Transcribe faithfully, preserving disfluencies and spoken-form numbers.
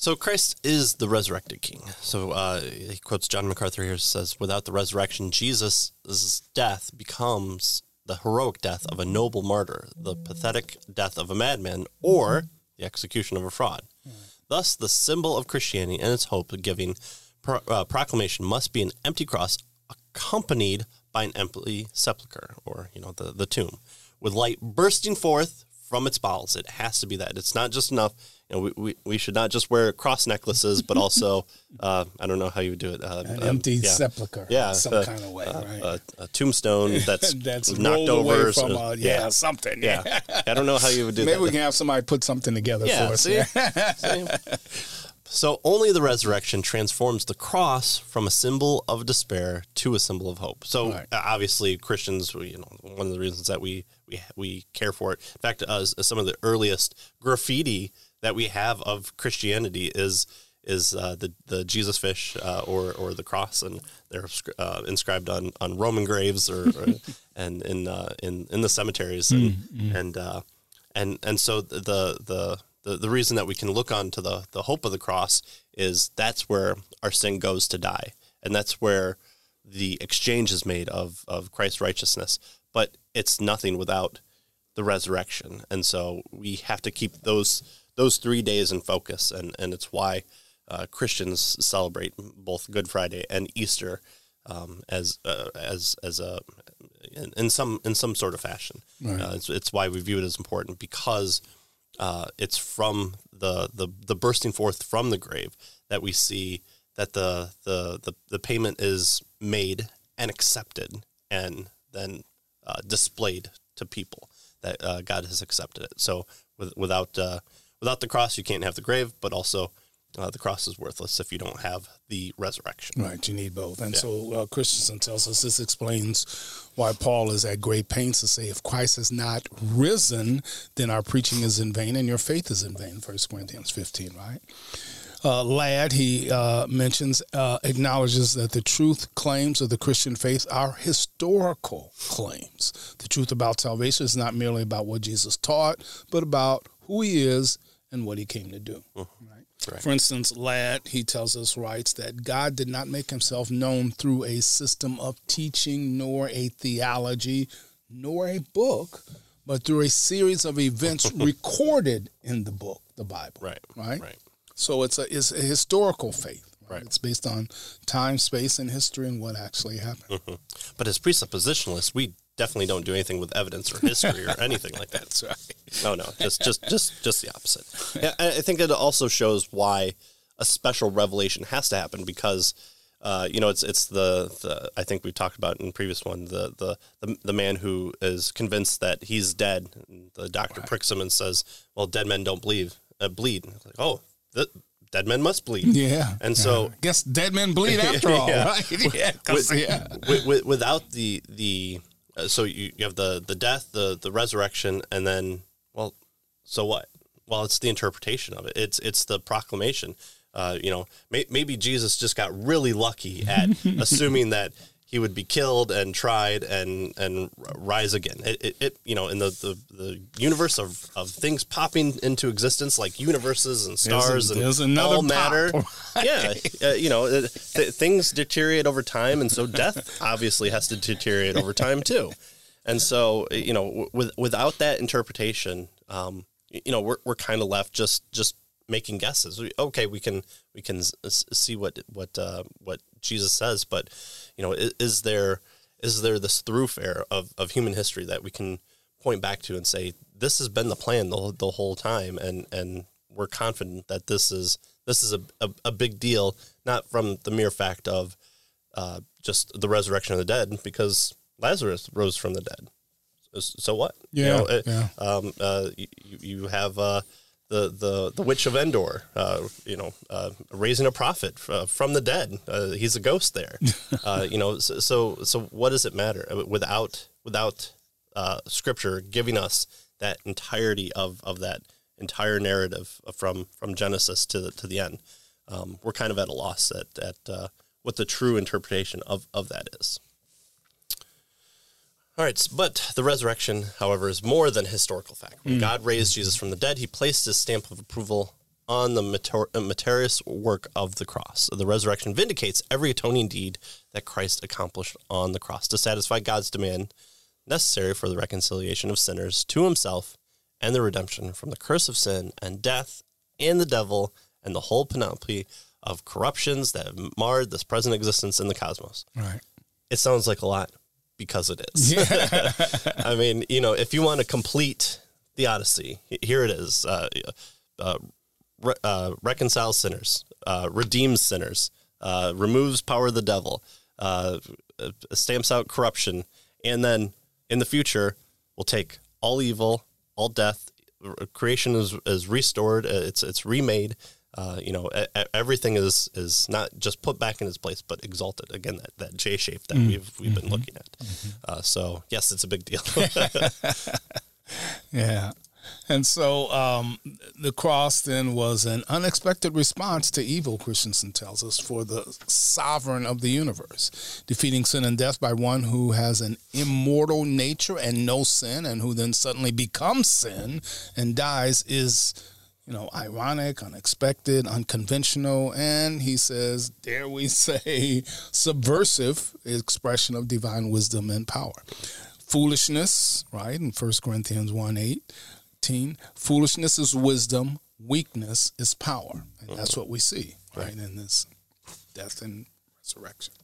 So Christ is the resurrected king. So uh, he quotes John MacArthur here, says, without the resurrection, Jesus' death becomes the heroic death of a noble martyr, the pathetic death of a madman, or the execution of a fraud. Thus, the symbol of Christianity and its hope-giving pro- uh, proclamation must be an empty cross accompanied by an empty sepulcher, or, you know, the, the tomb, with light bursting forth from its bowels. It has to be that. It's not just enough. You know, we, we, we should not just wear cross necklaces, but also, uh, I don't know how you would do it. Uh, An um, empty yeah. sepulcher, yeah, some uh, kind of way, uh, right? Uh, a tombstone that's, that's knocked rolled over. away from so, a, yeah, something. Yeah. I don't know how you would do Maybe that. Maybe we can have somebody put something together yeah, for us. see? see? So only the resurrection transforms the cross from a symbol of despair to a symbol of hope. So right. uh, obviously Christians, you know, one of the reasons that we we we care for it. In fact, uh, some of the earliest graffiti that we have of Christianity is is uh, the the Jesus fish uh, or or the cross, and they're uh, inscribed on, on Roman graves or, or and in uh, in in the cemeteries, and mm, mm. and uh, and and so the the The, the reason that we can look on to the, the hope of the cross is that's where our sin goes to die. And that's where the exchange is made of, of Christ's righteousness. But it's nothing without the resurrection. And so we have to keep those those three days in focus. And, and it's why uh, Christians celebrate both Good Friday and Easter um, as uh, as as a in, in some in some sort of fashion. Right. Uh, it's, it's why we view it as important, because Uh, it's from the, the the bursting forth from the grave that we see that the the the, the payment is made and accepted and then uh, displayed to people that uh, God has accepted it. So with, without uh, without the cross, you can't have the grave, but also uh, the cross is worthless if you don't have the resurrection. Right, you need both. And yeah. so uh, Christensen tells us this explains why Paul is at great pains to say, if Christ has not risen, then our preaching is in vain and your faith is in vain, First Corinthians fifteen, right? Uh, Ladd, he uh, mentions, uh, acknowledges that the truth claims of the Christian faith are historical claims. The truth about salvation is not merely about what Jesus taught, but about who he is and what he came to do, mm-hmm. right? Right. For instance, Ladd, he tells us, writes that God did not make himself known through a system of teaching, nor a theology, nor a book, but through a series of events recorded in the book, the Bible. Right. Right. Right. So it's a, it's a historical faith. Right? Right. It's based on time, space, and history and what actually happened. Mm-hmm. But as presuppositionalists, we definitely don't do anything with evidence or history or anything like that. That's right. No, no, just just just just the opposite. Yeah, I think it also shows why a special revelation has to happen, because uh, you know it's it's the, the I think we talked about in the previous one the the the, the man who is convinced that he's dead. And the doctor right. pricks him and says, "Well, dead men don't bleed. Uh, bleed." Like, oh, the dead men must bleed. Yeah, and so I guess dead men bleed after all, yeah. right? Yeah, with, yeah. With, with, without the the uh, so you, you have the the death, the the resurrection, and then well, so what? Well, it's the interpretation of it. It's it's the proclamation. Uh, you know, may, maybe Jesus just got really lucky at assuming that he would be killed and tried and and rise again. It, it, it you know, in the, the, the universe of, of things popping into existence, like universes and stars there's a, there's and all matter. Pop. Yeah, uh, you know, th- things deteriorate over time, and so death obviously has to deteriorate over time too. And so, you know, with, without that interpretation, um, you know, we're we're kind of left just just making guesses. Okay, we can we can see what what uh, what Jesus says, but you know, is, is there is there this thoroughfare of, of human history that we can point back to and say this has been the plan the the whole time, and, and we're confident that this is this is a, a, a big deal, not from the mere fact of uh, just the resurrection of the dead, because Lazarus rose from the dead. So what? Yeah, you know, it, yeah. Um, uh, you, you have uh, the the the witch of Endor, uh, you know, uh, raising a prophet uh, from the dead. Uh, he's a ghost there. uh, you know, so, so so what does it matter without without uh, Scripture giving us that entirety of, of that entire narrative from from Genesis to the, to the end? Um, we're kind of at a loss at at uh, what the true interpretation of, of that is. All right, but the resurrection, however, is more than historical fact. When mm. God raised Jesus from the dead, he placed his stamp of approval on the mater- materious work of the cross. The resurrection vindicates every atoning deed that Christ accomplished on the cross to satisfy God's demand necessary for the reconciliation of sinners to himself and the redemption from the curse of sin and death and the devil and the whole panoply of corruptions that have marred this present existence in the cosmos. Right. It sounds like a lot because it is. Yeah. I mean, you know, if you want to complete the Odyssey, here it is. Uh, uh, re- uh, reconciles sinners, uh, redeems sinners, uh, removes power of the devil, uh, stamps out corruption, and then in the future will take all evil, all death. Creation is is restored. It's it's remade. Uh, you know, everything is is not just put back in its place, but exalted. Again, that, that J shape that mm-hmm. we've we've been looking at. Mm-hmm. Uh, so yes, it's a big deal. Yeah. And so um, the cross then was an unexpected response to evil, Christensen tells us, for the sovereign of the universe, defeating sin and death by one who has an immortal nature and no sin, and who then suddenly becomes sin and dies is, you know, ironic, unexpected, unconventional, and he says, dare we say, subversive expression of divine wisdom and power. Foolishness, right, in First Corinthians one eighteen, foolishness is wisdom, weakness is power. And that's what we see, right, in this death and resurrection.